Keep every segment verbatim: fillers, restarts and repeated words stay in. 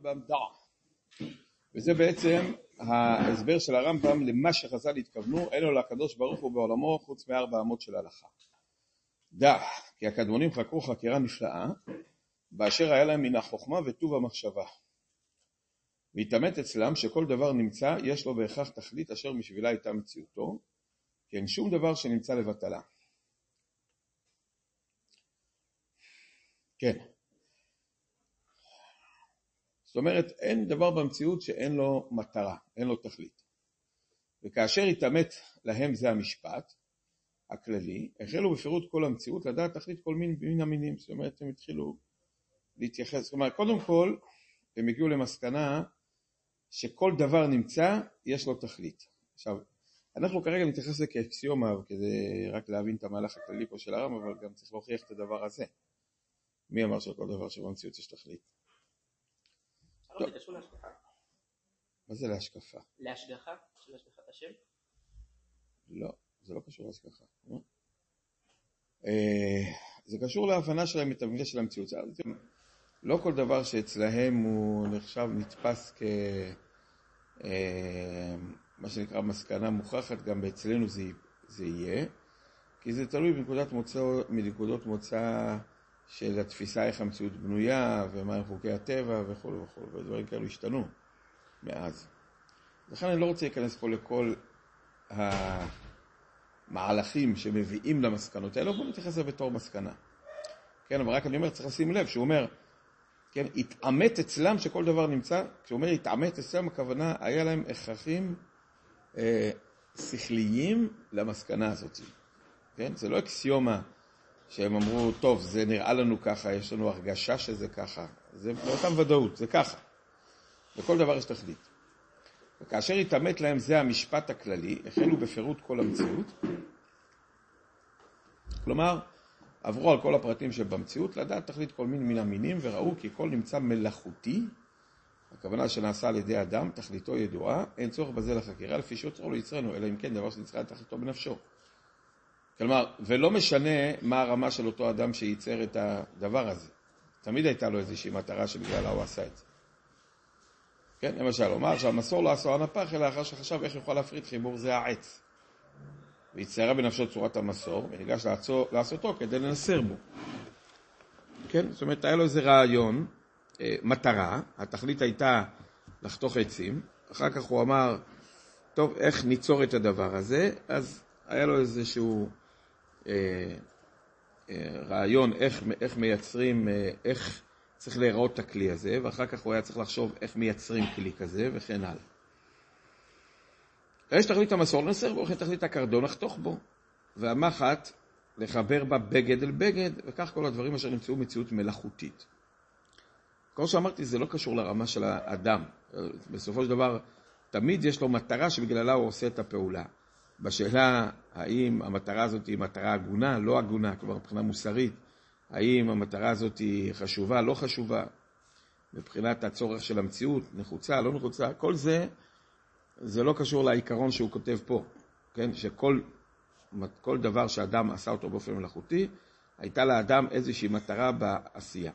במדע. וזה בעצם ההסבר של הרמב"ם למה שחז"ל התכוונו, אין לו לקדוש ברוך הוא בעולמו חוץ מארבע אמות של הלכה. דע, כי הקדמונים חקרו חקירה נפלאה, באשר היה להם מן החוכמה וטוב המחשבה. והתאמת אצלם שכל דבר נמצא, יש לו בהכרח תכלית אשר משבילה הייתה מציאותו, כי אין שום דבר שנמצא לבטלה. כן. זאת אומרת, אין דבר במציאות שאין לו מטרה, אין לו תכלית. וכאשר התאמת להם זה המשפט הכללי, החלו בפירוט כל המציאות לדעת תכלית כל מין מן המינים. זאת אומרת, הם התחילו להתייחס. זאת אומרת, קודם כל, הם הגיעו למסקנה שכל דבר נמצא, יש לו תכלית. עכשיו, אנחנו כרגע נתייחס לזה כאקסיומה, כדי רק להבין את המהלך הכללי פה של הרמב"ם, אבל גם צריך להוכיח את הדבר הזה. מי אמר שכל דבר שבמציאות יש תכלית? אבל זה קשור להשגחה. מה זה להשקפה? להשגחה? של השגחת השם? לא, זה לא קשור להשגחה. זה קשור להבנה שלהם את המבנה של המציאות. לא כל דבר שאצלהם הוא נחשב, נתפס כ... מה שנקרא מסקנה מוכחת, גם אצלנו זה, זה יהיה, כי זה תלוי בנקודת מוצא, מנקודות מוצא של התפיסה איך המציאות בנויה, ומה הם חוקי הטבע וכו' וכו', ודברים כאלו השתנו מאז. לכן אני לא רוצה להיכנס פה לכל המהלכים שמביאים למסקנות האלה, בואו נתייחס לזה בתור מסקנה. כן, אבל רק אני אומר, צריך לשים לב, שהוא אומר, כן, התאמת אצלם שכל דבר נמצא, כשהוא אומר התאמת אצלם, הכוונה היה להם הכרחים אה, שכליים למסקנה הזאת. כן, זה לא אקסיומה שהם אמרו, טוב, זה נראה לנו ככה, יש לנו הרגשה שזה ככה. זה באותם ודאות, זה ככה. וכל דבר יש תכלית. וכאשר התאמת להם זה המשפט הכללי, החלו בפירוט כל המציאות. כלומר, עברו על כל הפרטים שבמציאות, לדעת תכלית כל מין מן המינים, וראו כי כל נמצא מלאכותי, הכוונה שנעשה על ידי אדם, תכליתו ידועה, אין צורך בזה לחקירה, לפי שיוצרו לא יצרנו, אלא אם כן דבר שנצרה תכליתו בנפשו. כלומר, ולא משנה מה הרמה של אותו אדם שייצר את הדבר הזה. תמיד הייתה לו איזושהי מטרה שבגללה הוא עשה את זה. כן, למשל, אומר שהמסור לא עשו הנפח, אלא אחר שחשב איך יוכל להפריד חיבור זה העץ. והצטיירה בנפשו צורת המסור, וניגש לעשותו כדי לנסר בו. כן, זאת אומרת, היה לו איזה רעיון, מטרה, התכלית הייתה לחתוך עצים, אחר כך הוא אמר, טוב, איך ניצור את הדבר הזה, אז היה לו איזשהו אה, אה, רעיון איך, איך מייצרים, אה, איך צריך להיראות את הכלי הזה, ואחר כך הוא היה צריך לחשוב איך מייצרים כלי כזה, וכן הלאה. יש תכלית המסור לנסר בו, וכן תכלית הקרדון לחתוך בו, והמחט לחבר בה בגד אל בגד, וכך כל הדברים אשר נמצאו מציאות מלאכותית. כמו שאמרתי, זה לא קשור לרמה של האדם. בסופו של דבר, תמיד יש לו מטרה שבגללה הוא עושה את הפעולה. בשאלה, האם המטרה הזאת היא מטרה הגונה, לא הגונה, כלומר מבחינה מוסרית, האם המטרה הזאת היא חשובה, לא חשובה, מבחינת הצורך של המציאות, נחוצה, לא נחוצה, כל זה, זה לא קשור לעיקרון שהוא כותב פה, כן? שכל כל דבר שאדם עשה אותו באופן מלאכותי, הייתה לאדם איזושהי מטרה בעשייה.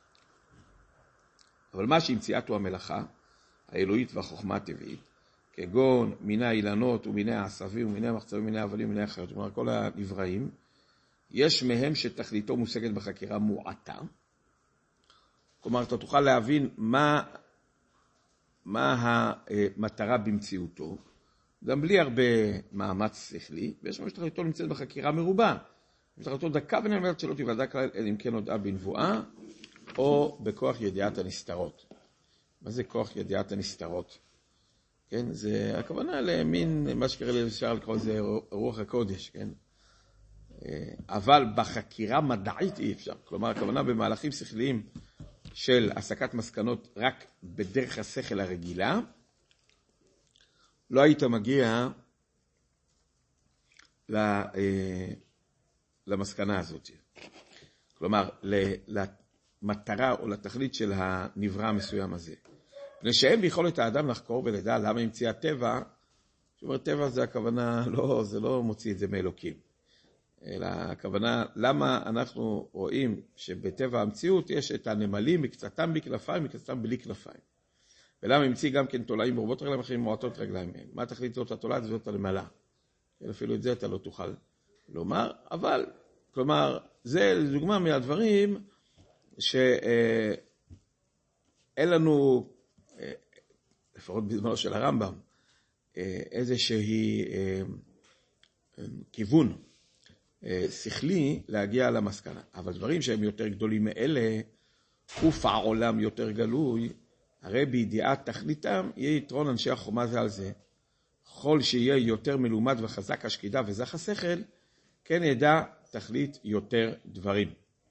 אבל מה שהמציאתו המלאכה, האלוהית והחוכמה הטבעית, כגון מיני האילנות ומיני העשבים ומיני המחצבים ומיני האבלים ומיני החיות, כלומר כל הנבראים, יש מהם שתכליתו מושגת בחקירה מועטה. כלומר, אתה תוכל להבין מה, מה המטרה במציאותו, גם בלי הרבה מאמץ שכלי, ויש מה שתכליתו נמצאת בחקירה מרובה. ותכליתו דקה ונלמדת שלא תיוודע כלל, אלא אם כן הודעה בנבואה, או בכוח ידיעת הנסתרות. מה זה כוח ידיעת הנסתרות? כן, זה הכוונה למין, מה שקרא לי אפשר לקרוא זה רוח הקודש, כן? אבל בחקירה מדעית אי אפשר. כלומר, הכוונה במהלכים שכליים של הסקת מסקנות רק בדרך השכל הרגילה, לא היית מגיע למסקנה הזאת. כלומר, למטרה או לתכלית של הנברא המסוים הזה. פני שהם ביכולת האדם לחקור ולדע למה המציא הטבע, שאומר טבע זה הכוונה, לא, זה לא מוציא את זה מאלוקים. אלא הכוונה, למה אנחנו רואים שבטבע המציאות יש את הנמלים מקצתם בלי כנפיים, מקצתם בלי כנפיים. ולמה המציא גם כן תולעים מרובות רגליים אחרים מועטות רגליים מהם. מה תכלית זאת התולעת וזאת הנמלה? אפילו את זה אתה לא תוכל לומר, אבל, כלומר, זה דוגמה מהדברים שאין לנו, לפחות בזמנו של הרמב"ם, איזושהי כיוון שכלי להגיע למסקנה. אבל דברים שהם יותר גדולים מאלה, חוף העולם יותר גלוי, הרי בידיעת תכליתם יהיה יתרון אנשי החומה זה על זה. כל שיהיה יותר מלומד וחזק השקידה וזך השכל, כן ידע תכלית יותר דברים.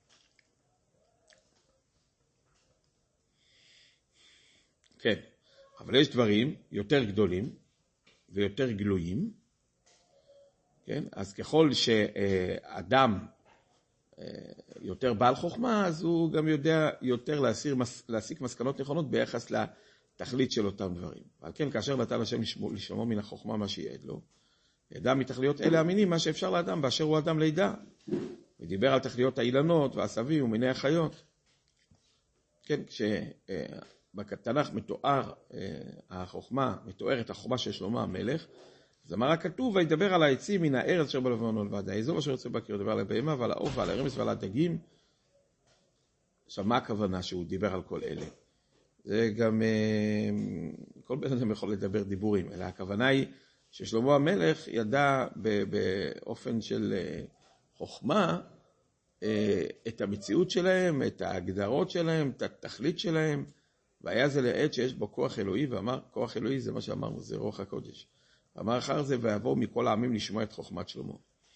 כן, אבל יש דברים יותר גדולים ויותר גלויים, כן? אז ככל שאדם יותר בעל חוכמה, אז הוא גם יודע יותר להסיר, להסיק מסקנות נכונות ביחס לתכלית של אותם דברים. ועל כן, כאשר נתן השם לשמוע מן החוכמה מה שיעד לו, ידע מתכליות אלה המינים מה שאפשר לאדם באשר הוא אדם לידע. ודיבר על תכליות האילנות והעשבים ומיני החיות. כן, כשבתנ"ך מתואר החוכמה, מתוארת החוכמה של שלמה המלך, אז אמר הכתוב, וידבר על העצים מן הארץ אשר בלבנון ועד האזור אשר יוצא בקר, דבר על הבהמה ועל העוף ועל הרמס ועל הדגים. עכשיו, מה הכוונה שהוא דיבר על כל אלה? זה גם, כל בן אדם יכול לדבר דיבורים, אלא הכוונה היא ששלמה המלך ידע באופן של חוכמה את המציאות שלהם, את ההגדרות שלהם, את התכלית שלהם, והיה זה לעת שיש בו כוח אלוהי, ואמר, כוח אלוהי זה מה שאמרנו, זה רוח הקודש. אמר אחר זה, ויבואו מכל העמים לשמוע את חוכמת שלמה.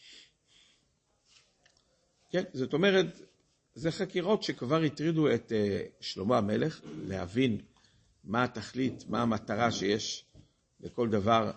כן, זאת אומרת, זה חקירות שכבר הטרידו את שלמה המלך, להבין מה התכלית, מה המטרה שיש לכל דבר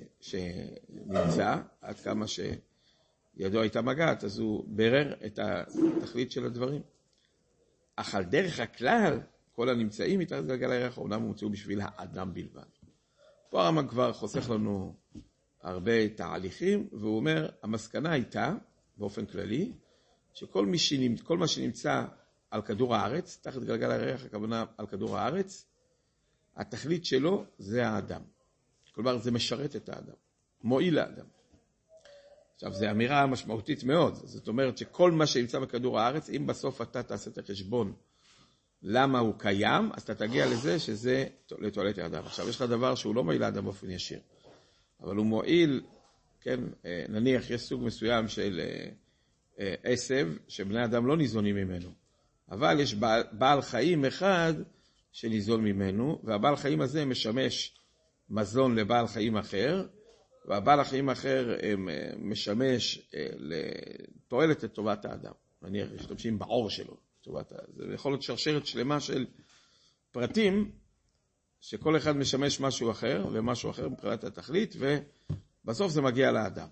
שנמצא, עד כמה שידו הייתה מגעת, אז הוא ברר את התכלית של הדברים. אך על דרך הכלל, כל הנמצאים מתחת גלגל הירח, אומנם הומצאו בשביל האדם בלבד. פה הרמב"ם כבר חוסך לנו הרבה תהליכים, והוא אומר, המסקנה הייתה, באופן כללי, שכל מי שנמצא, כל מה שנמצא על כדור הארץ, תחת גלגל הירח, הכוונה על כדור הארץ, התכלית שלו זה האדם. כלומר, זה משרת את האדם, מועיל לאדם. עכשיו, זו אמירה משמעותית מאוד. זאת אומרת שכל מה שנמצא בכדור הארץ, אם בסוף אתה תעשה את החשבון למה הוא קיים, אז אתה תגיע לזה שזה לתועלת האדם. עכשיו, יש לך דבר שהוא לא מועיל לאדם באופן ישיר, אבל הוא מועיל, כן, נניח, יש סוג מסוים של עשב, שבני אדם לא ניזונים ממנו, אבל יש בעל, בעל חיים אחד שניזון ממנו, והבעל חיים הזה משמש מזון לבעל חיים אחר, והבעל החיים אחר משמש לתועלת לטובת האדם. נניח, משתמשים בעור שלו. זה יכול להיות שרשרת שלמה של פרטים, שכל אחד משמש משהו אחר, ומשהו אחר מבחינת התכלית, ובסוף זה מגיע לאדם.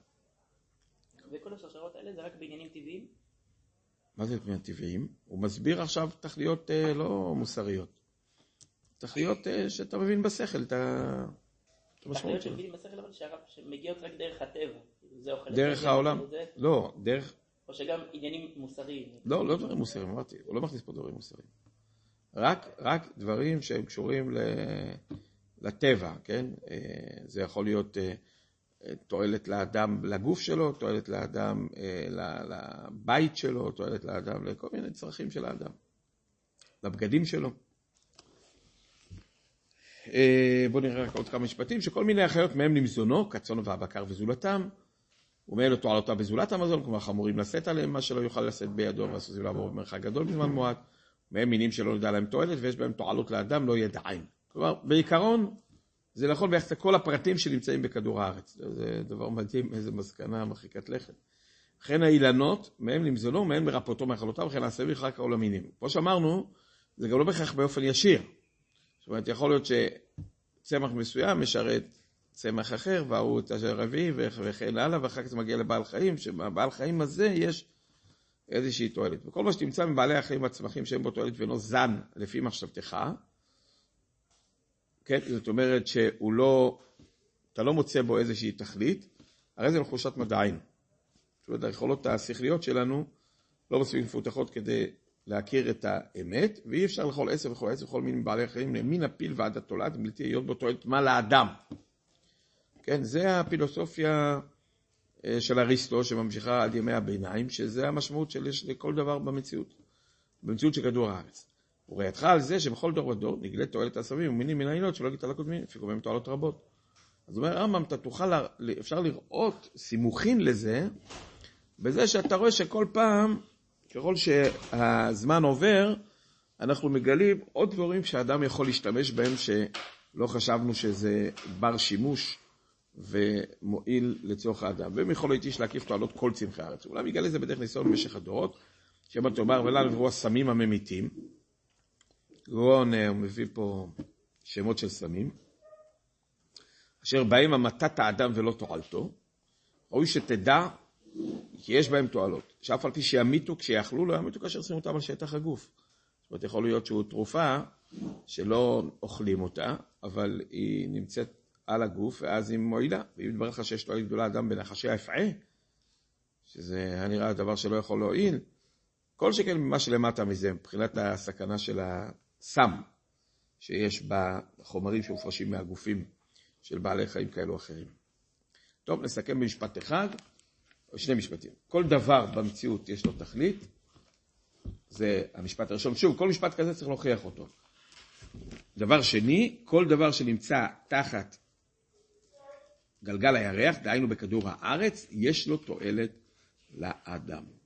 וכל השרשרות האלה זה רק בעניינים טבעיים? מה זה בעניינים טבעיים? הוא מסביר עכשיו תכליות לא מוסריות. תכליות שאתה מבין בשכל, אתה... תכליות שמבינים בשכל, אבל שמגיעות רק דרך הטבע. דרך העולם? לא, דרך... או שגם עניינים מוסריים? לא, לא דברים מוסריים, אמרתי. הוא לא מכניס פה דברים מוסריים. רק, רק דברים שהם קשורים לטבע, כן? זה יכול להיות תועלת לאדם, לגוף שלו, תועלת לאדם, לבית שלו, תועלת לאדם, לכל מיני צרכים של האדם. לבגדים שלו. בואו נראה רק עוד כמה משפטים, שכל מיני החיות מהם למזונו, כצאן והבקר וזולתם, ומאלו תועלותיו בזולת המזון, כלומר חמורים לשאת עליהם, מה שלא יוכל לשאת בידו, ועשו לעבור במרחק גדול בזמן מועט, מהם מינים שלא נדע להם תועלת, ויש בהם תועלות לאדם, לא ידעיים. כלומר, בעיקרון, זה נכון ביחס לכל הפרטים שנמצאים בכדור הארץ. זה דבר מדהים, איזו מסקנה מרחיקת לכת. וכן האילנות, מהם למזונו, מהם מרפאותו מאכלותיו, וכן העשבים רק כל המינים. כמו שאמרנו, זה גם לא בהכרח באופן ישיר. זאת אומרת, יכול להיות שצמח מסוים משרת צמח אחר, והוא את הרביעי וכן הלאה, ואחר כך זה מגיע לבעל חיים, שבעל חיים הזה יש איזושהי תועלת. וכל מה שתמצא מבעלי החיים והצמחים שהם בו תועלת ואינו זן לפי מחשבתך, כן, זאת אומרת שהוא לא, אתה לא מוצא בו איזושהי תכלית, הרי זה לחושת מדעין. זאת אומרת, היכולות השכליות שלנו לא מספיק מפותחות כדי להכיר את האמת, ואי אפשר לכל עשר וכל עשר וכל מין בעלי החיים, מן הפיל ועד התולעת, בלתי להיות בו תועלת מה לאדם. כן, זה הפילוסופיה של אריסטו, שממשיכה עד ימי הביניים, שזה המשמעות של יש לכל דבר במציאות, במציאות של כדור הארץ. וראייתך על זה שבכל דור ודור נגלה תועלת הסמים ומינים מן העילות שלא גיטה לקודמים, לפי קובעים תועלות רבות. אז אומר הרמב"ם, אתה תוכל, אפשר לראות סימוכין לזה, בזה שאתה רואה שכל פעם, ככל שהזמן עובר, אנחנו מגלים עוד דברים שהאדם יכול להשתמש בהם, שלא חשבנו שזה בר שימוש ומועיל לצורך האדם. והם יכול להיות איש להקיף תועלות כל צמחי הארץ. אולי מגלה את זה בדרך ניסיון במשך הדורות, שבא תאמר ולנו נבראו הסמים הממיתים. גאון הוא מביא פה שמות של סמים, אשר בהם המתת האדם ולא תועלתו. ראוי שתדע כי יש בהם תועלות, שאף על פי שימיתו כשיאכלו, לא ימיתו כאשר שימו אותם על שטח הגוף. זאת אומרת, יכול להיות שהוא תרופה שלא אוכלים אותה, אבל היא נמצאת על הגוף, ואז היא מועילה. ואם יתברר לך שיש תועלת גדולה אדם בנחשי האפעה, שזה היה נראה דבר שלא יכול להועיל, כל שכן ממה שלמטה מזה, מבחינת הסכנה של הסם, שיש בחומרים שמופרשים מהגופים של בעלי חיים כאלו אחרים. טוב, נסכם במשפט אחד, או שני משפטים. כל דבר במציאות יש לו תכלית, זה המשפט הראשון. שוב, כל משפט כזה צריך להוכיח אותו. דבר שני, כל דבר שנמצא תחת גלגל הירח, דהיינו בכדור הארץ, יש לו תועלת לאדם.